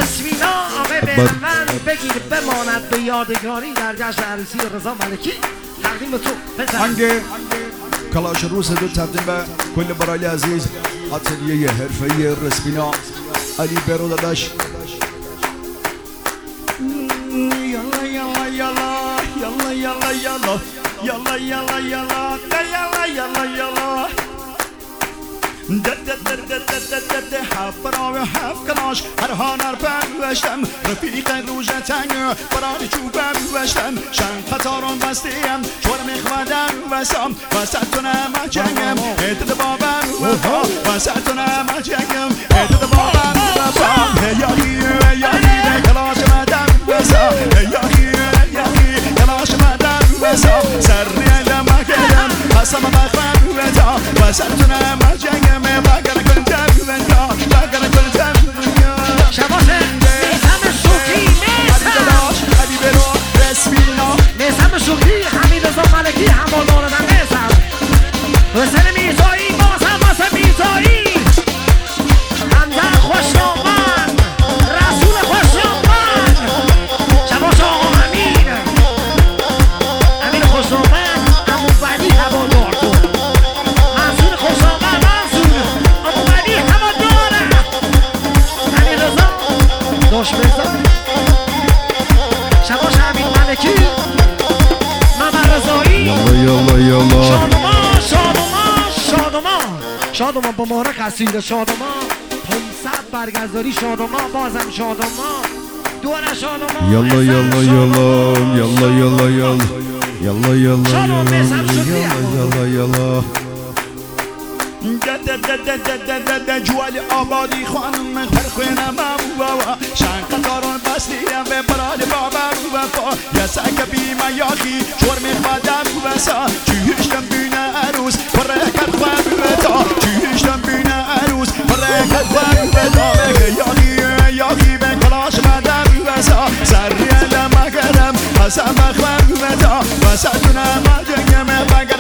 رسمینا آقای بهمن بگیر بماند به یادگاری در جشن عروسی رضا ملکی تقدیم به تو پسر. هنگ کلاش روز دو تقدیم به کل برای عزیز اتلیه حرفه‌ای رسمینا علی برو داداش. یالا یالا یالا یالا یالا یالا یالا یالا یالا یالا یالا برای هفت کلاش هر هنر پروشتم رفیق روژ تنگ برای چوبم وشتم شن قطاران بستیم چور میخوادم وسام وسط نمه جنگم ادد بابم وفا وسط نمه جنگم ادد بابم وفا یاهی یاهی کلاش مدم وسا یاهی یاهی کلاش مدم وسا سری لما کردم قسم بخوام وتا وسط نمه جنگم بگر کنتم وتا بگر کنتم شباسه میسم شوکی میسم علی برو رسمینا میسم شوکی حمید رضا ملکی همالدار و میسم حسین میزایی بازم واسه میزایی همدر خوشنامن رسول خوشنامن شباس آقا امین امین خوشنامن امو بدی هوادار تو منصور خوشنامن منصور امو بدی هوادار امین رضا داشت بزن شباس امین ملکی محمد رضایی یالا یالا شادمان شادمان شادمان شادمان با مهره قصیده شادمان 500 برگزاری شادمان بازم شادمان دوره شادمان یالا یالا یالا یالا یالا یالا یالا یالا شادمان میسم شدی یالا یالا جوال آبادی خانم فرخوینم بابا شن قطاران بستیم به براد بابا وفا یا سک بیما یاخی شور میخوادم وسا چیشتم بینه عروس برکت خواب وتا چیشتم بینه عروس برکت خواب وتا یاخی یاخی به کلاش مدم وسا سری لما کردم قسم بخواب وتا وسط نما جنگم